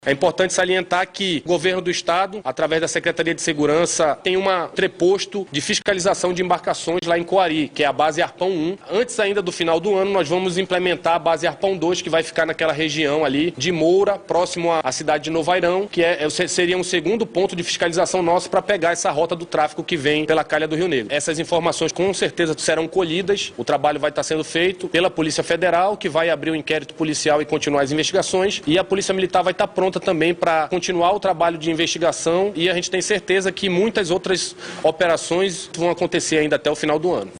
É importante salientar que o governo do estado, através da Secretaria de Segurança, tem um entreposto de fiscalização de embarcações lá em Coari, que é a base Arpão 1. Antes ainda do final do ano, nós vamos implementar a base Arpão 2, que vai ficar naquela região ali de Moura, próximo à cidade de Novairão, que seria um segundo ponto de fiscalização nosso para pegar essa rota do tráfico que vem pela calha do Rio Negro. Essas informações com certeza serão colhidas, o trabalho vai estar sendo feito pela Polícia Federal, que vai abrir o inquérito policial e continuar as investigações, e a Polícia Militar vai estar pronta também para continuar o trabalho de investigação, e a gente tem certeza que muitas outras operações vão acontecer ainda até o final do ano.